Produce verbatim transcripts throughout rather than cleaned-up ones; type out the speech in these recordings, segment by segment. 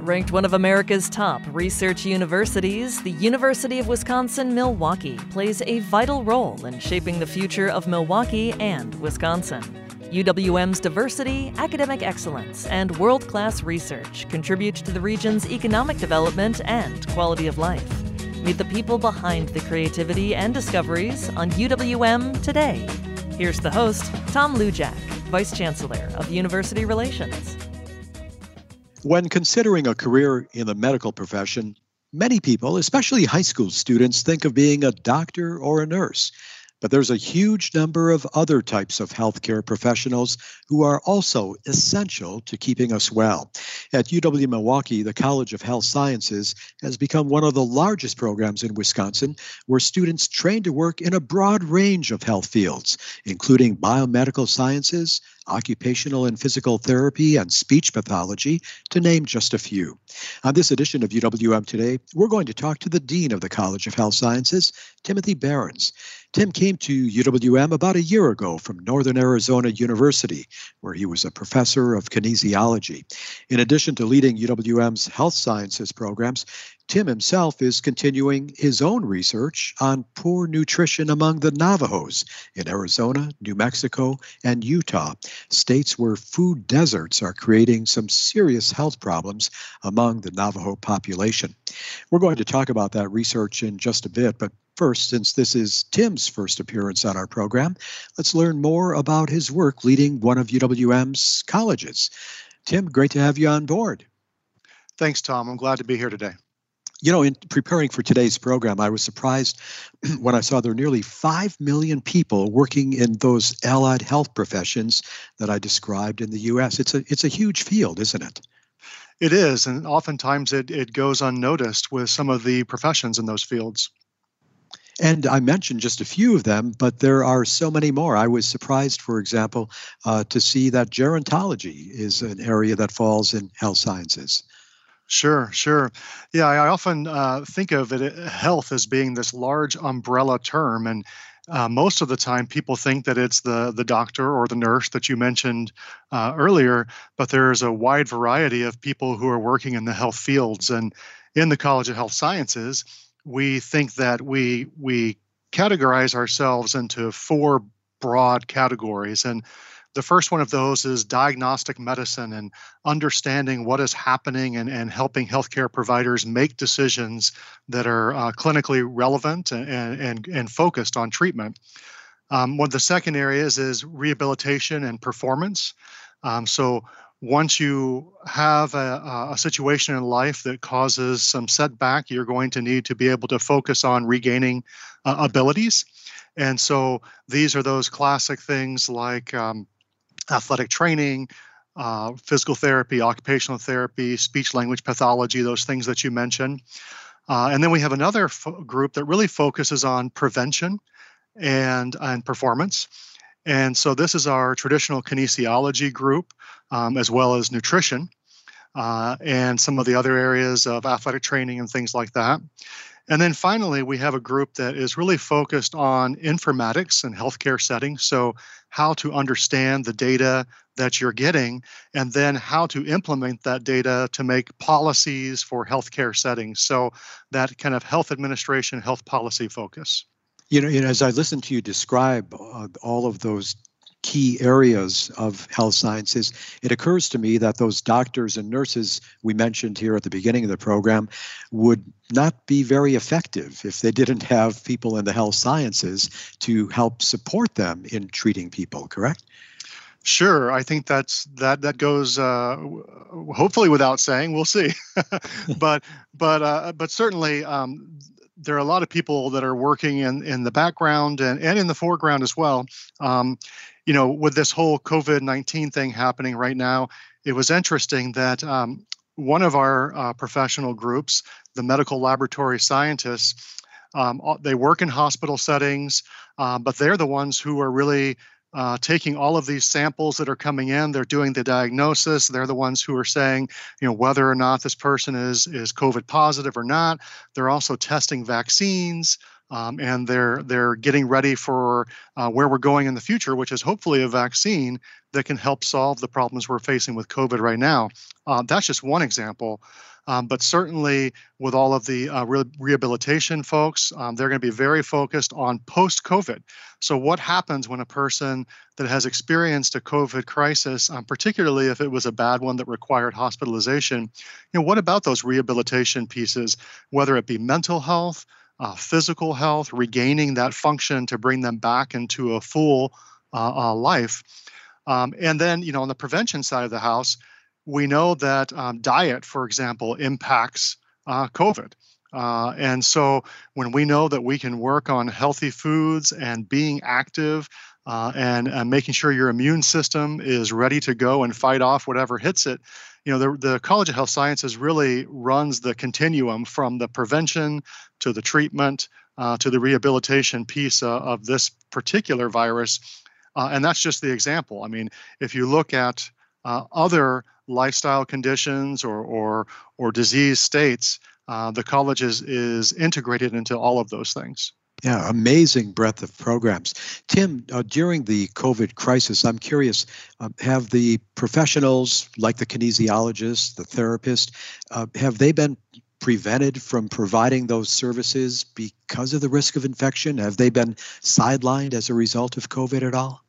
Ranked one of America's top research universities, the University of Wisconsin-Milwaukee plays a vital role in shaping the future of Milwaukee and Wisconsin. U W M's diversity, academic excellence, and world-class research contribute to the region's economic development and quality of life. Meet the people behind the creativity and discoveries on U W M Today. Here's the host, Tom Lujack, Vice Chancellor of University Relations. When considering a career in the medical profession, many people, especially high school students, think of being a doctor or a nurse. But there's a huge number of other types of healthcare professionals who are also essential to keeping us well. At U W Milwaukee, the College of Health Sciences has become one of the largest programs in Wisconsin, where students train to work in a broad range of health fields, including biomedical sciences, occupational and physical therapy, and speech pathology, to name just a few. On this edition of U W M Today, we're going to talk to the Dean of the College of Health Sciences, Timothy Behrens. Tim came to U W M about a year ago from Northern Arizona University, where he was a professor of kinesiology. In addition to leading U W M's health sciences programs, Tim himself is continuing his own research on poor nutrition among the Navajos in Arizona, New Mexico, and Utah, states where food deserts are creating some serious health problems among the Navajo population. We're going to talk about that research in just a bit, but first, since this is Tim's first appearance on our program, let's learn more about his work leading one of U W M's colleges. Tim, great to have you on board. Thanks, Tom. I'm glad to be here today. You know, in preparing for today's program, I was surprised when I saw there are nearly five million people working in those allied health professions that I described in the U S. It's a it's a huge field, isn't it? It is, and oftentimes it, it goes unnoticed with some of the professions in those fields. And I mentioned just a few of them, but there are so many more. I was surprised, for example, uh, to see that gerontology is an area that falls in health sciences. Sure, sure. Yeah, I often uh, think of it, health as being this large umbrella term, and uh, most of the time people think that it's the the doctor or the nurse that you mentioned uh, earlier, but there's a wide variety of people who are working in the health fields. And in the College of Health Sciences, we think that we we categorize ourselves into four broad categories. And the first one of those is diagnostic medicine and understanding what is happening and, and helping healthcare providers make decisions that are uh, clinically relevant and, and, and focused on treatment. Um, one of the second areas is rehabilitation and performance. Um, so once you have a, a situation in life that causes some setback, you're going to need to be able to focus on regaining uh, abilities. And so these are those classic things like um, athletic training, uh, physical therapy, occupational therapy, speech language pathology, those things that you mentioned. Uh, and then we have another fo- group that really focuses on prevention and, and performance. And so this is our traditional kinesiology group, um, as well as nutrition, uh, and some of the other areas of athletic training and things like that. And then finally, we have a group that is really focused on informatics and healthcare settings. So how to understand the data that you're getting, and then how to implement that data to make policies for healthcare settings. So that kind of health administration, health policy focus. You know, you know, as I listen to you describe uh, all of those key areas of health sciences, it occurs to me that those doctors and nurses we mentioned here at the beginning of the program would not be very effective if they didn't have people in the health sciences to help support them in treating people, correct? Sure, I think that's that that goes uh, hopefully without saying. We'll see, but but uh, but certainly um, there are a lot of people that are working in, in the background and, and in the foreground as well. Um, you know, with this whole COVID nineteen thing happening right now, it was interesting that um, one of our uh, professional groups, the medical laboratory scientists, um, they work in hospital settings, uh, but they're the ones who are really Uh, taking all of these samples that are coming in. They're doing the diagnosis. They're the ones who are saying, you know, whether or not this person is is COVID positive or not. They're also testing vaccines, um, and they're they're getting ready for uh, where we're going in the future, which is hopefully a vaccine that can help solve the problems we're facing with COVID right now. Uh, that's just one example. Um, but certainly with all of the uh, re- rehabilitation folks, um, they're going to be very focused on post-COVID. So what happens when a person that has experienced a COVID crisis, um, particularly if it was a bad one that required hospitalization, you know, what about those rehabilitation pieces, whether it be mental health, uh, physical health, regaining that function to bring them back into a full uh, uh, life. Um, and then, you know, on the prevention side of the house, we know that um, diet, for example, impacts uh, COVID. Uh, and so when we know that we can work on healthy foods and being active uh, and, and making sure your immune system is ready to go and fight off whatever hits it, you know, the, the College of Health Sciences really runs the continuum from the prevention to the treatment uh, to the rehabilitation piece uh, of this particular virus. Uh, and that's just the example. I mean, if you look at uh, other lifestyle conditions or or, or disease states, uh, the college is, is integrated into all of those things. Yeah, amazing breadth of programs. Tim, uh, during the COVID crisis, I'm curious, uh, have the professionals like the kinesiologist, the therapist, uh, have they been prevented from providing those services because of the risk of infection? Have they been sidelined as a result of COVID at all?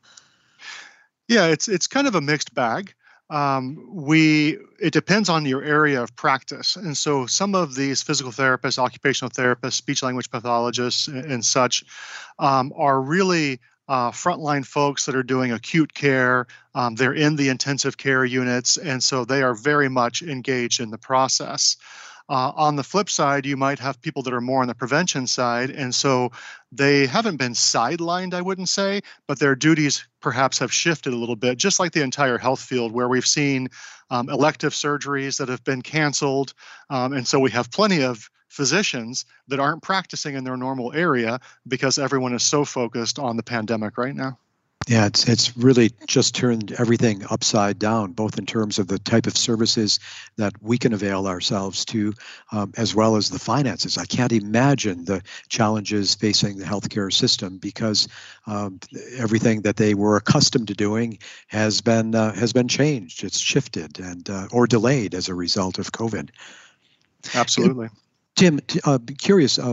Yeah, it's it's kind of a mixed bag. Um, we it depends on your area of practice, and so some of these physical therapists, occupational therapists, speech language pathologists, and, and such um, are really uh, frontline folks that are doing acute care. Um, they're in the intensive care units, and so they are very much engaged in the process. Uh, on the flip side, you might have people that are more on the prevention side, and so they haven't been sidelined, I wouldn't say, but their duties perhaps have shifted a little bit, just like the entire health field, where we've seen um, elective surgeries that have been canceled, um, and so we have plenty of physicians that aren't practicing in their normal area because everyone is so focused on the pandemic right now. Yeah, it's it's really just turned everything upside down, both in terms of the type of services that we can avail ourselves to, um, as well as the finances. I can't imagine the challenges facing the healthcare system because um, everything that they were accustomed to doing has been uh, has been changed. It's shifted and uh, or delayed as a result of COVID. Absolutely. Tim, uh, curious, uh,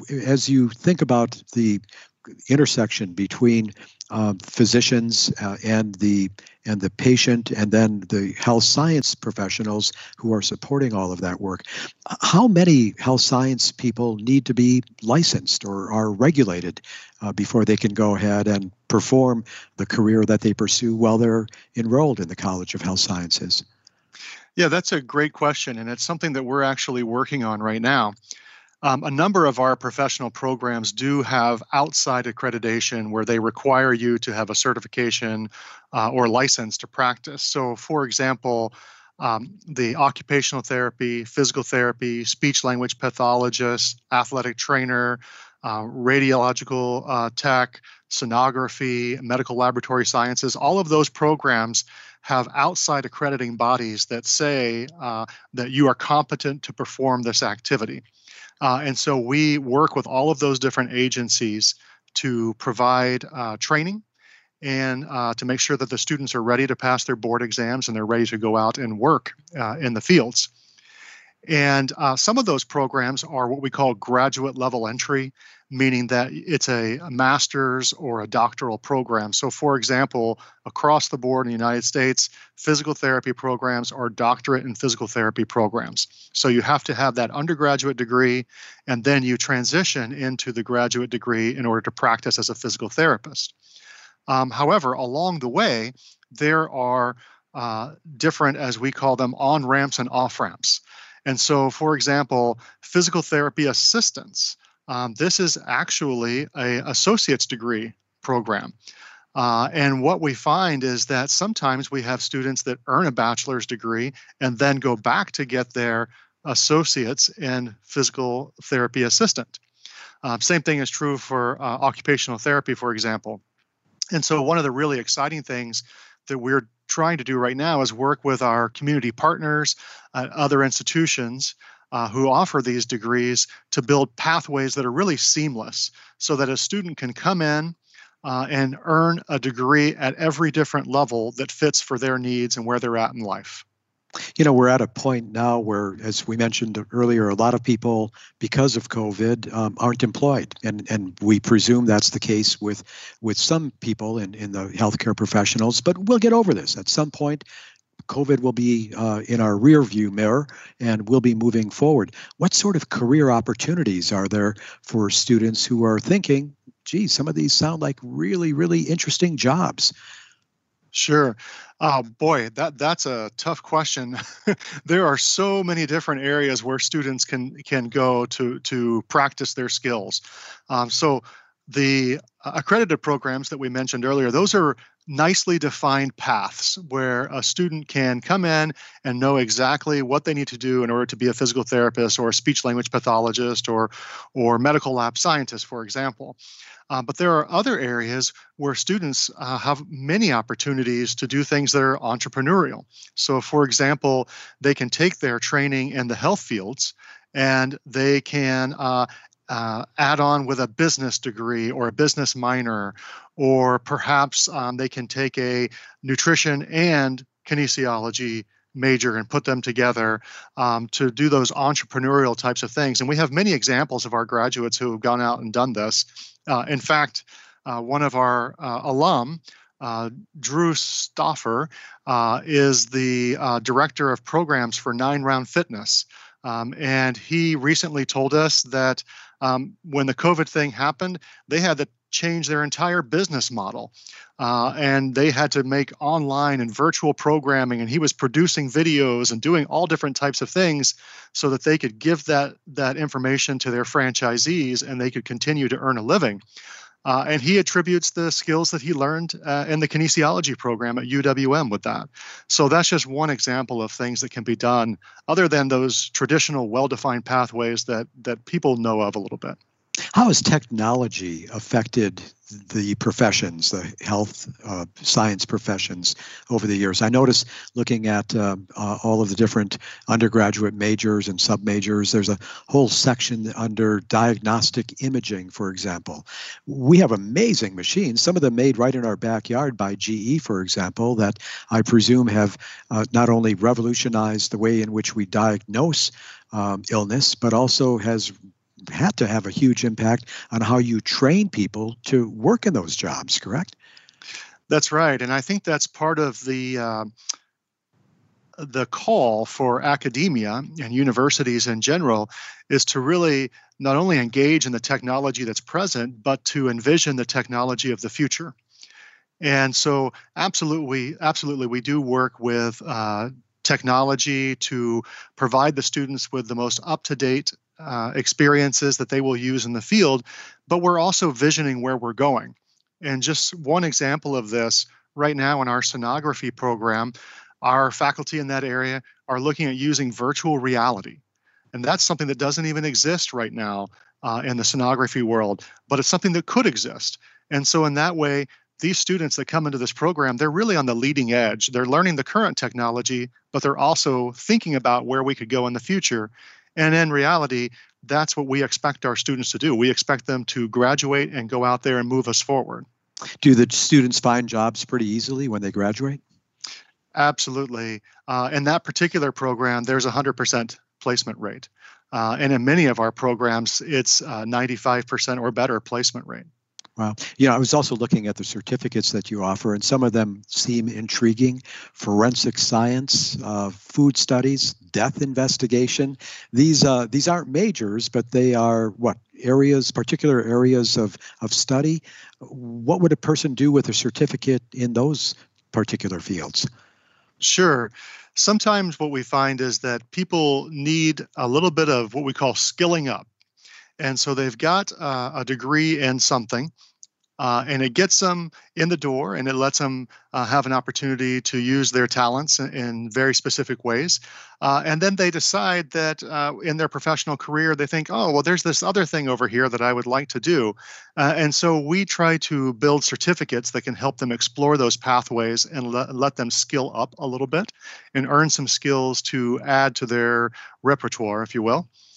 as you think about the intersection between uh, physicians uh, and the and the patient, and then the health science professionals who are supporting all of that work, how many health science people need to be licensed or are regulated uh, before they can go ahead and perform the career that they pursue while they're enrolled in the College of Health Sciences? Yeah, that's a great question, and it's something that we're actually working on right now. Um, a number of our professional programs do have outside accreditation where they require you to have a certification uh, or license to practice. So, for example, um, the occupational therapy, physical therapy, speech language pathologist, athletic trainer, uh, radiological uh, tech, sonography, medical laboratory sciences, all of those programs have outside accrediting bodies that say uh, that you are competent to perform this activity. Uh, and so we work with all of those different agencies to provide uh, training and uh, to make sure that the students are ready to pass their board exams and they're ready to go out and work uh, in the fields. And uh, some of those programs are what we call graduate level entry, meaning that it's a, a master's or a doctoral program. So, for example, across the board in the United States, physical therapy programs are doctorate in physical therapy programs. So you have to have that undergraduate degree, and then you transition into the graduate degree in order to practice as a physical therapist. Um, however, along the way, there are uh, different, as we call them, on-ramps and off-ramps. And so, for example, physical therapy assistants, um, this is actually an associate's degree program. Uh, and what we find is that sometimes we have students that earn a bachelor's degree and then go back to get their associates in physical therapy assistant. Uh, same thing is true for uh, occupational therapy, for example. And so one of the really exciting things that we're trying to do right now is work with our community partners at other institutions uh, who offer these degrees to build pathways that are really seamless so that a student can come in uh, and earn a degree at every different level that fits for their needs and where they're at in life. You know, we're at a point now where, as we mentioned earlier, a lot of people, because of COVID, um, aren't employed, and and we presume that's the case with with some people in in the healthcare professionals. But we'll get over this at some point. COVID will be uh, in our rear view mirror, and we'll be moving forward. What sort of career opportunities are there for students who are thinking, "Gee, some of these sound like really, really interesting jobs"? Sure. Uh, boy, that that's a tough question. There are so many different areas where students can can go to to practice their skills. Um, so the uh, accredited programs that we mentioned earlier, those are nicely defined paths where a student can come in and know exactly what they need to do in order to be a physical therapist or a speech language pathologist or or medical lab scientist, for example. Uh, but there are other areas where students uh, have many opportunities to do things that are entrepreneurial. So, for example, they can take their training in the health fields and they can uh, uh, add on with a business degree or a business minor, or perhaps um, they can take a nutrition and kinesiology major and put them together um, to do those entrepreneurial types of things. And we have many examples of our graduates who have gone out and done this. Uh, in fact, uh, one of our uh, alum, uh, Drew Stoffer, uh, is the uh, director of programs for Nine Round Fitness. Um, and he recently told us that um, when the COVID thing happened, they had to change their entire business model. Uh, and they had to make online and virtual programming, and he was producing videos and doing all different types of things so that they could give that, that information to their franchisees and they could continue to earn a living. Uh, and he attributes the skills that he learned uh, in the kinesiology program at U W M with that. So that's just one example of things that can be done other than those traditional well-defined pathways that that people know of a little bit. How has technology affected the professions, the health uh, science professions over the years? I notice looking at uh, uh, all of the different undergraduate majors and sub-majors, there's a whole section under diagnostic imaging, for example. We have amazing machines, some of them made right in our backyard by G E, for example, that I presume have uh, not only revolutionized the way in which we diagnose um, illness, but also has had to have a huge impact on how you train people to work in those jobs, correct? That's right. And I think that's part of the uh, the call for academia and universities in general is to really not only engage in the technology that's present, but to envision the technology of the future. And so absolutely, absolutely, we do work with uh, technology to provide the students with the most up-to-date Uh, experiences that they will use in the field, but we're also visioning where we're going. And just one example of this, right now in our sonography program, our faculty in that area are looking at using virtual reality. And that's something that doesn't even exist right now uh, in the sonography world, but it's something that could exist. And so in that way, these students that come into this program, they're really on the leading edge. They're learning the current technology, but they're also thinking about where we could go in the future. And in reality, that's what we expect our students to do. We expect them to graduate and go out there and move us forward. Do the students find jobs pretty easily when they graduate? Absolutely. Uh, in that particular program, there's a one hundred percent placement rate. Uh, and in many of our programs, it's uh, ninety-five percent or better placement rate. Wow. You know, I was also looking at the certificates that you offer, and some of them seem intriguing. Forensic science, uh, food studies, death investigation. These uh, these aren't majors, but they are what areas, particular areas of, of study. What would a person do with a certificate in those particular fields? Sure. Sometimes what we find is that people need a little bit of what we call skilling up. And so they've got uh, a degree in something, uh, and it gets them in the door, and it lets them uh, have an opportunity to use their talents in, in very specific ways. Uh, and then they decide that uh, in their professional career, they think, oh, well, there's this other thing over here that I would like to do. Uh, and so we try to build certificates that can help them explore those pathways and le- let them skill up a little bit and earn some skills to add to their repertoire, if you will.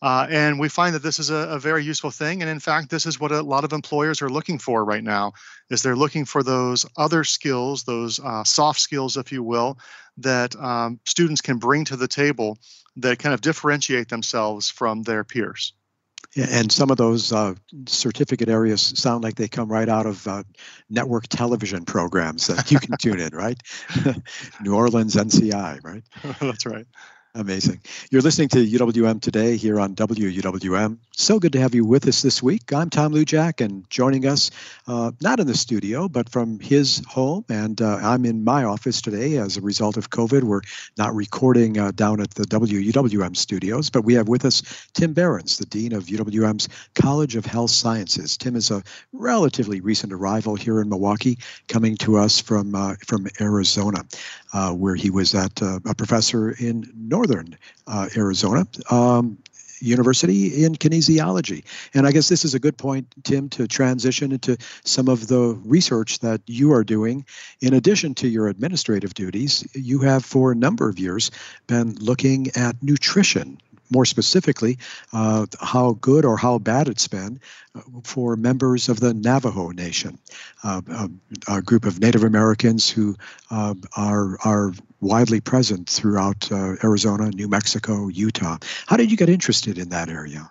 Uh, and we find that this is a, a very useful thing. And in fact, this is what a lot of employers are looking for right now, is they're looking for those other skills, those uh, soft skills, if you will, that um, students can bring to the table that kind of differentiate themselves from their peers. Yeah, and some of those uh, certificate areas sound like they come right out of uh, network television programs that you can tune in, right? New Orleans N C I, right? That's right. Amazing. You're listening to U W M Today here on W U W M. So good to have you with us this week. I'm Tom Lujack, and joining us, uh, not in the studio, but from his home. And uh, I'm in my office today as a result of COVID. We're not recording uh, down at the W U W M studios, but we have with us Tim Behrens, the Dean of U W M's College of Health Sciences. Tim is a relatively recent arrival here in Milwaukee, coming to us from, uh, from Arizona, uh, where he was at uh, a professor in Northern uh, Arizona um, University in kinesiology. And I guess this is a good point, Tim, to transition into some of the research that you are doing. In addition to your administrative duties, you have for a number of years been looking at nutrition. More specifically, uh, how good or how bad it's been uh, for members of the Navajo Nation, uh, a, a group of Native Americans who uh, are are widely present throughout uh, Arizona, New Mexico, Utah. How did you get interested in that area?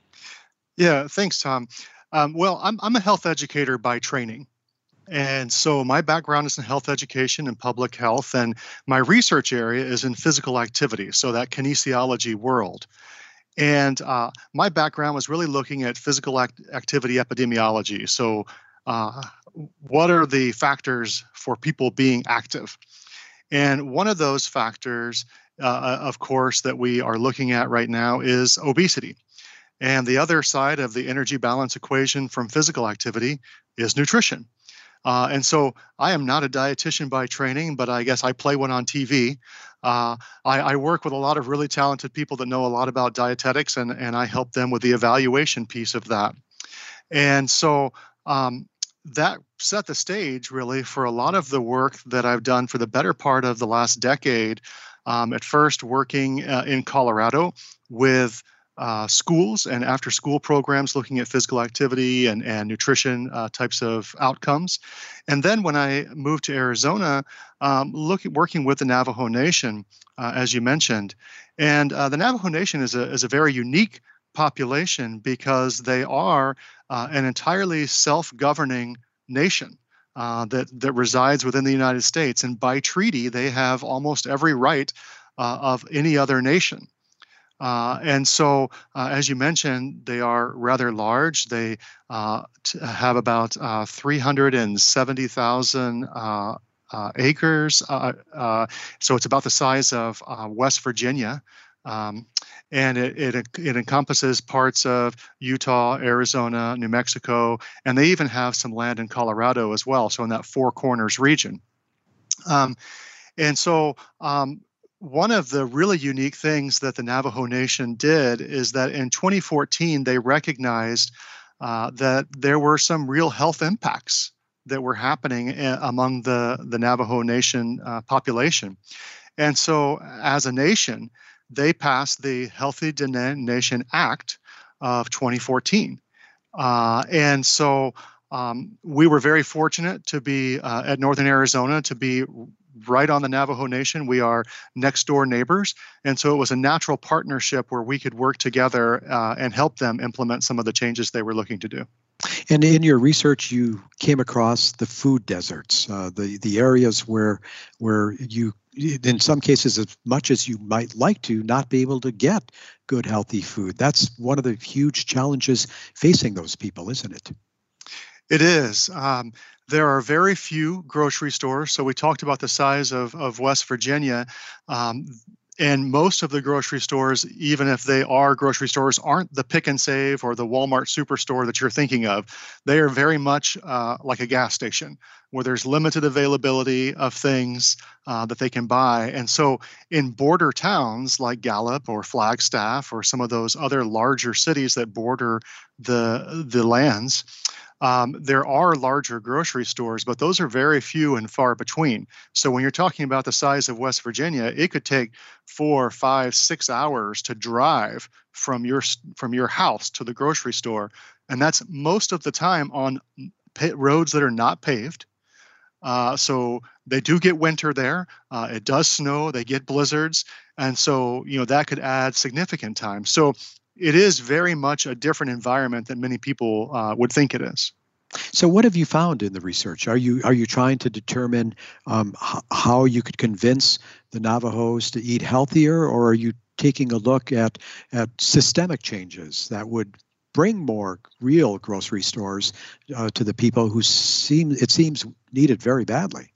Yeah, thanks, Tom. Um, well, I'm I'm a health educator by training. And so my background is in health education and public health, and my research area is in physical activity, so that kinesiology world. And uh, my background was really looking at physical act- activity epidemiology. So uh, what are the factors for people being active? And one of those factors, uh, of course, that we are looking at right now is obesity. And the other side of the energy balance equation from physical activity is nutrition. Uh, and so I am not a dietitian by training, but I guess I play one on T V. Uh, I, I work with a lot of really talented people that know a lot about dietetics, and, and I help them with the evaluation piece of that. And so um, that set the stage really for a lot of the work that I've done for the better part of the last decade. Um, at first, working uh, in Colorado with Uh, schools and after school programs looking at physical activity and, and nutrition uh, types of outcomes. And then when I moved to Arizona, um, look, working with the Navajo Nation, uh, as you mentioned. And uh, the Navajo Nation is a, is a very unique population because they are uh, an entirely self-governing nation. Uh, that, that resides within the United States. And by treaty, they have almost every right uh, of any other nation. Uh, and so, uh, as you mentioned, they are rather large. They uh, t- have about uh, three hundred seventy thousand uh, uh, acres. Uh, uh, so it's about the size of uh, West Virginia. Um, and it, it, it encompasses parts of Utah, Arizona, New Mexico, and they even have some land in Colorado as well. So in that Four Corners region. Um, and so, um, One of the really unique things that the Navajo Nation did is that in twenty fourteen, they recognized uh, that there were some real health impacts that were happening a- among the, the Navajo Nation uh, population. And so as a nation, they passed the Healthy Nation Act of twenty fourteen. Uh, and so um, we were very fortunate to be uh, at Northern Arizona, to be right on the Navajo Nation. We are next door neighbors. And so it was a natural partnership where we could work together uh, and help them implement some of the changes they were looking to do. And in your research, you came across the food deserts, uh, the the areas where where you, in some cases, as much as you might like to, not be able to get good, healthy food. That's one of the huge challenges facing those people, isn't it? It is. Um, there are very few grocery stores. So we talked about the size of, of West Virginia. Um, and most of the grocery stores, even if they are grocery stores, aren't the Pick and Save or the Walmart superstore that you're thinking of. They are very much uh, like a gas station where there's limited availability of things uh, that they can buy. And so in border towns like Gallup or Flagstaff or some of those other larger cities that border the, the lands, Um, there are larger grocery stores, but those are very few and far between. So when you're talking about the size of West Virginia, it could take four, five, six hours to drive from your s- from your house to the grocery store, and that's most of the time on pa- roads that are not paved. Uh, so they do get winter there. Uh, it does snow. They get blizzards, and so you know that could add significant time. So it is very much a different environment than many people uh, would think it is. So, what have you found in the research? Are you are you trying to determine um, h- how you could convince the Navajos to eat healthier, or are you taking a look at at systemic changes that would bring more real grocery stores uh, to the people who seem it seems need it very badly?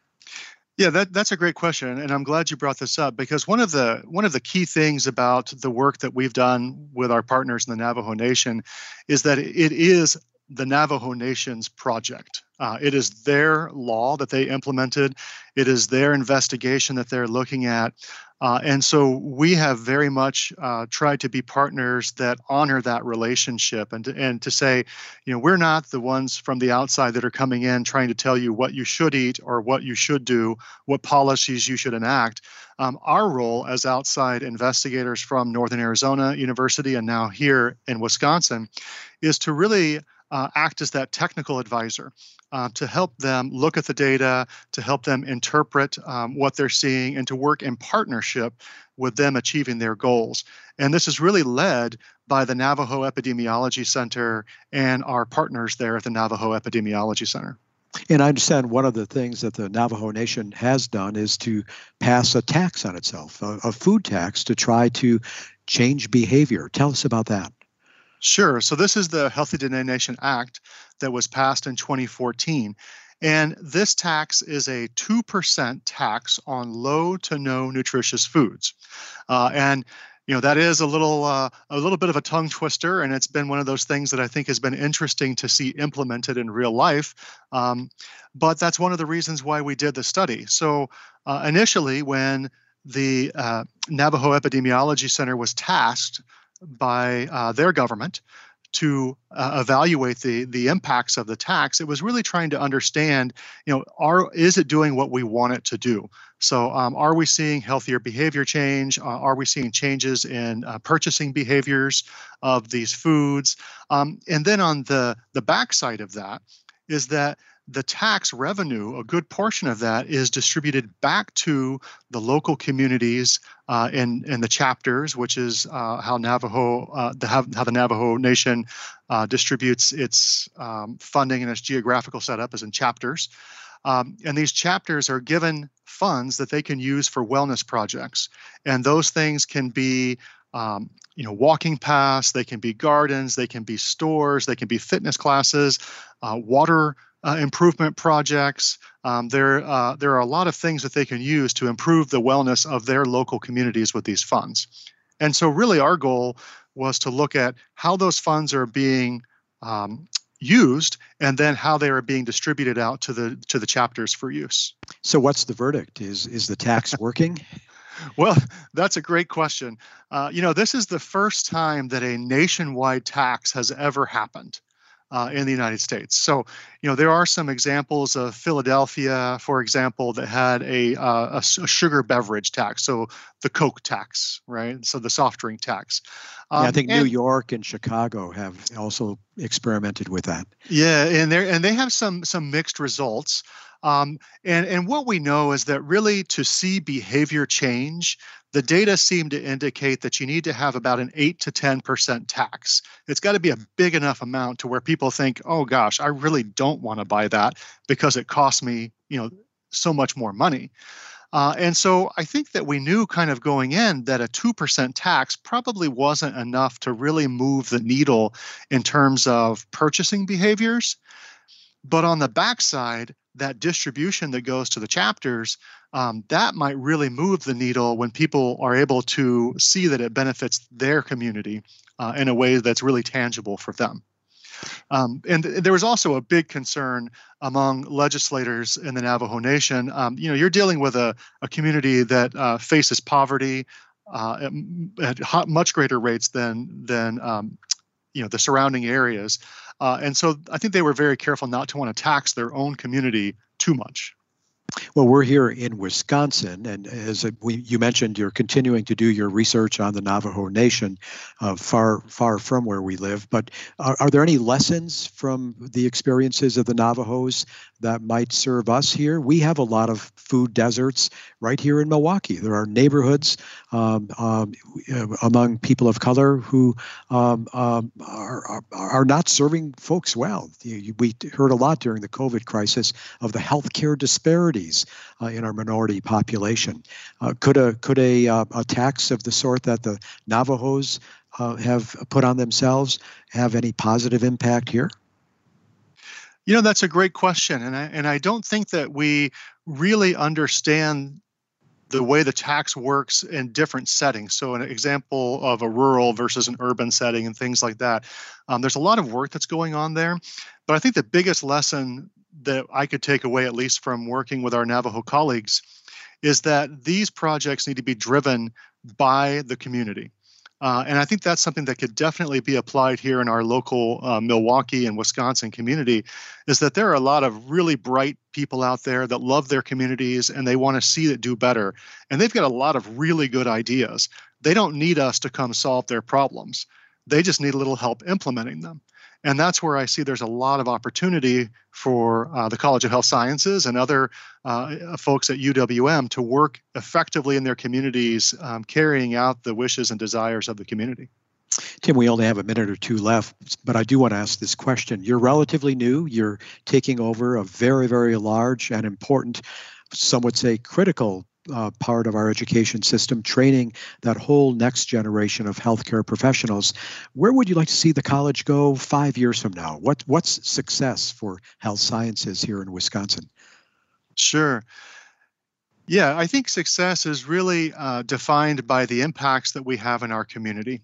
Yeah, that that's a great question, and I'm glad you brought this up because one of the one of the key things about the work that we've done with our partners in the Navajo Nation is that it is the Navajo Nation's project. Uh, it is their law that they implemented. It is their investigation that they're looking at. Uh, and so we have very much uh, tried to be partners that honor that relationship and to, and to say, you know, we're not the ones from the outside that are coming in trying to tell you what you should eat or what you should do, what policies you should enact. Um, our role as outside investigators from Northern Arizona University and now here in Wisconsin is to really uh, act as that technical advisor uh, to help them look at the data, to help them interpret um, what they're seeing, and to work in partnership with them achieving their goals. And this is really led by the Navajo Epidemiology Center and our partners there at the Navajo Epidemiology Center. And I understand one of the things that the Navajo Nation has done is to pass a tax on itself, a, a food tax, to try to change behavior. Tell us about that. Sure. So this is the Healthy Donation Act that was passed in twenty fourteen. And this tax is a two percent tax on low to no nutritious foods. Uh, and you know that is a little uh, a little bit of a tongue twister, and it's been one of those things that I think has been interesting to see implemented in real life. Um, but that's one of the reasons why we did the study. So uh, initially, when the uh, Navajo Epidemiology Center was tasked by uh, their government to uh, evaluate the the impacts of the tax, it was really trying to understand, you know, are is it doing what we want it to do? So, um, are we seeing healthier behavior change? Uh, are we seeing changes in uh, purchasing behaviors of these foods? Um, and then on the the backside of that is that the tax revenue, a good portion of that, is distributed back to the local communities uh, and, and the chapters, which is uh, how Navajo, uh, the, how, how the Navajo Nation uh, distributes its um, funding and its geographical setup is in chapters. Um, and these chapters are given funds that they can use for wellness projects. And those things can be um, you know, walking paths, they can be gardens, they can be stores, they can be fitness classes, uh, water Uh, improvement projects. Um, there, uh, there are a lot of things that they can use to improve the wellness of their local communities with these funds. And so really our goal was to look at how those funds are being um, used and then how they are being distributed out to the to the chapters for use. So, what's the verdict? Is is the tax working? Well, that's a great question. Uh, you know, this is the first time that a nationwide tax has ever happened. Uh, in the United States. So, you know, there are some examples of Philadelphia, for example, that had a, uh, a, s- a sugar beverage tax. So the Coke tax, right? So the soft drink tax. Um, Yeah, I think and, New York and Chicago have also experimented with that. Yeah, and they and they have some some mixed results. Um, and and what we know is that really to see behavior change, the data seem to indicate that you need to have about an eight to ten percent tax. It's got to be a big enough amount to where people think, oh gosh, I really don't want to buy that because it costs me, you know, so much more money. Uh, and so I think that we knew kind of going in that a two percent tax probably wasn't enough to really move the needle in terms of purchasing behaviors. But on the backside, that distribution that goes to the chapters, um, that might really move the needle when people are able to see that it benefits their community uh, in a way that's really tangible for them. Um, and th- there was also a big concern among legislators in the Navajo Nation. Um, you know, you're dealing with a, a community that uh, faces poverty uh, at, at hot, much greater rates than than um, you know, the surrounding areas. Uh, and so I think they were very careful not to want to tax their own community too much. Well, we're here in Wisconsin, and as we, you mentioned, you're continuing to do your research on the Navajo Nation, uh, far, far from where we live. But are, are there any lessons from the experiences of the Navajos that might serve us here? We have a lot of food deserts right here in Milwaukee. There are neighborhoods um, um, among people of color who um, um, are, are, are not serving folks well. We heard a lot during the COVID crisis of the healthcare disparities uh, in our minority population. Uh, could a could a, uh, a tax of the sort that the Navajos uh, have put on themselves have any positive impact here? You know, that's a great question, and I and I don't think that we really understand the way the tax works in different settings. So an example of a rural versus an urban setting and things like that. Um, there's a lot of work that's going on there, but I think the biggest lesson that I could take away, at least from working with our Navajo colleagues, is that these projects need to be driven by the community. Uh, and I think that's something that could definitely be applied here in our local uh, Milwaukee and Wisconsin community, is that there are a lot of really bright people out there that love their communities and they want to see it do better. And they've got a lot of really good ideas. They don't need us to come solve their problems. They just need a little help implementing them. And that's where I see there's a lot of opportunity for uh, the College of Health Sciences and other uh, folks at U W M to work effectively in their communities, um, carrying out the wishes and desires of the community. Tim, we only have a minute or two left, but I do want to ask this question. You're relatively new. You're taking over a very, very large and important, some would say critical Uh, part of our education system, training that whole next generation of healthcare professionals. Where would you like to see the college go five years from now? What what's success for health sciences here in Wisconsin? Sure. Yeah, I think success is really uh, defined by the impacts that we have in our community.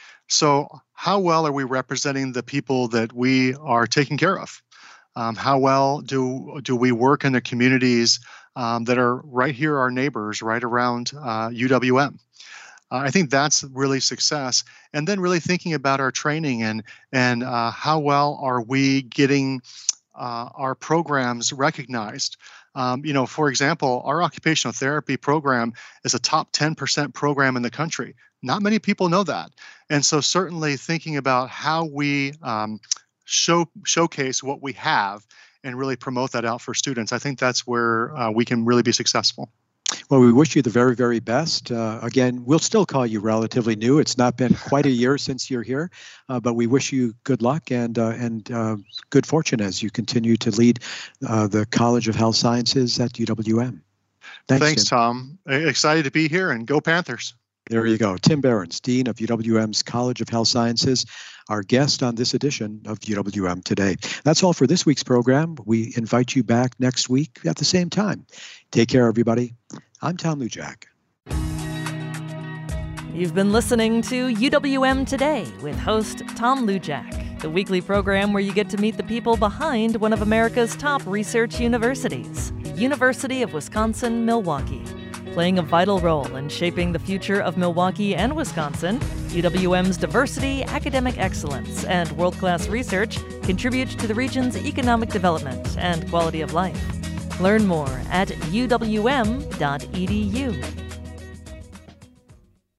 So how well are we representing the people that we are taking care of? Um, how well do do we work in the communities um, that are right here, our neighbors, right around uh, U W M? Uh, I think that's really success. And then really thinking about our training and and uh, how well are we getting uh, our programs recognized? Um, you know, for example, our occupational therapy program is a top ten percent program in the country. Not many people know that. And so certainly thinking about how we um, show showcase what we have and really promote that out for students, I think that's where uh, we can really be successful. Well, we wish you the very, very best. Uh, again, we'll still call you relatively new. It's not been quite a year since you're here, uh, but we wish you good luck and uh, and uh, good fortune as you continue to lead uh, the College of Health Sciences at U W M. Thanks, Thanks Tom. Excited to be here, and go Panthers. There you go. Tim Behrens, Dean of U W M's College of Health Sciences, our guest on this edition of U W M Today. That's all for this week's program. We invite you back next week at the same time. Take care, everybody. I'm Tom Lujack. You've been listening to U W M Today with host Tom Lujack, the weekly program where you get to meet the people behind one of America's top research universities, the University of Wisconsin-Milwaukee. Playing a vital role in shaping the future of Milwaukee and Wisconsin, U W M's diversity, academic excellence, and world-class research contribute to the region's economic development and quality of life. Learn more at u w m dot e d u.